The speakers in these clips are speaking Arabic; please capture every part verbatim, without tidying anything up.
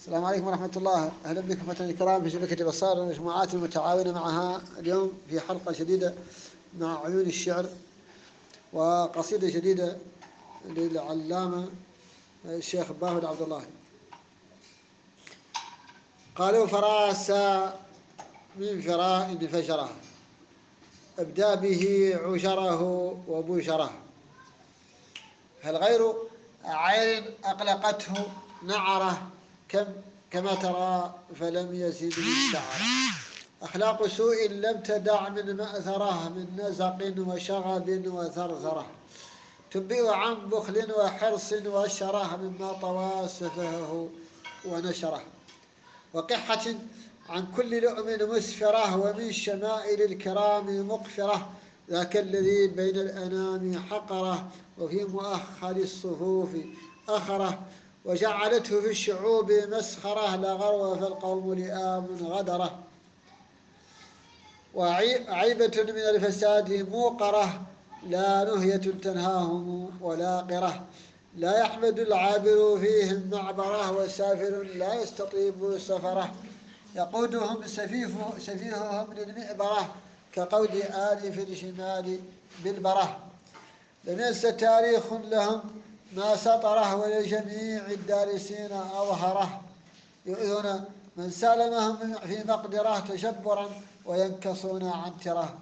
السلام عليكم ورحمة الله. أهلا بكم فتاة الكرام في شبكة بصائر المجموعات المتعاونة معها اليوم في حلقة جديدة مع عيون الشعر وقصيدة جديدة للعلامة الشيخ باهر عبد الله. قالوا فراسا من فراء فجره ابدى به عشره وبشره، هل غير عين أقلقته نعره كم كما ترى فلم يزد الشعر، أخلاق سوء لم تدع من مأثره من نزق وشغب وثرثرة، تنبئ عن بخل وحرص وشره مما طوى سفهه ونشره، وقحة عن كل لؤم مسفرة ومن شمائل الكرام مقفرة، ذاك الذي بين الأنام حقره وفي مؤخر الصفوف أخره، وجعلته في الشعوب مسخرة لا غرو فالقوم لئام غدره، وعيبة من الفساد موقرة لا نهية تنهاهم ولا قرة، لا يحمد العابر فيهم معبره وسافر لا يستطيب سفره، يقودهم سفيفه سفيههم للمئبرة كقود آل في الشمال بالبرة، لم ينس تاريخ لهم ما سطره ولجميع الدارسين أظهره، يؤذون من سالمهم في مقدره تشبرا وينكصون عن تره،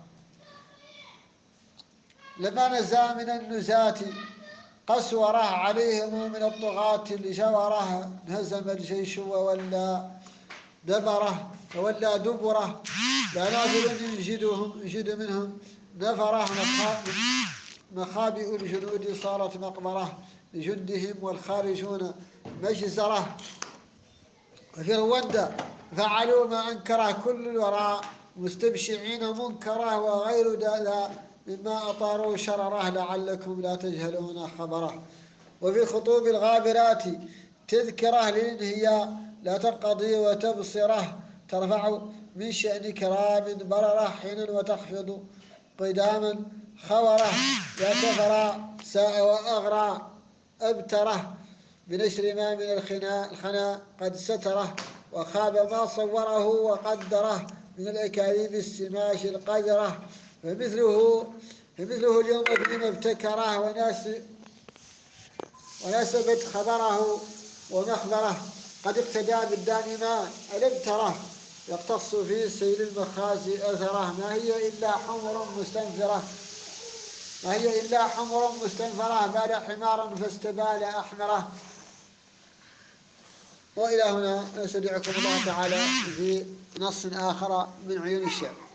لما نزا من النزاة قسوره عليهم من الطغاة الجوره، انهزم الجيش وولى دبره وولى دبره، لا ناظر يجدهم يجد منهم نفره، مخابئ الجنود صارت مقبره لجندهم والخارجون مجزره، وفي رواندا فعلوا ما أنكره كل الوراء مستبشعين منكره وغير ذا مما أطاروا شرره لعلكم لا تجهلون خبره، وفي خطوب الغابرات تذكره للانهياء لا تنقضي وتبصره، ترفع من شأن كرام برره حينا وتخفض قداما خوره، لا كفر ساء وأغرى أبتره بنشر ما من الخنا الخنا قد ستره، وخاب ما صوره وقدره من الأكاذيب السماش القذرة، فمثله فمثله اليوم ابن ابتكره وناس وناسبت خبره ومخبره، قد اقتدى بالدانما ألم تره يقتص في سيل المخازي أثره، ما هي إلا حمر مستنفرة ما هي إلا حمر مستنفرة بال حمارا فاستبال أحمره. وإلى هنا نستودعكم الله تعالى في نص آخر من عيون الشعر.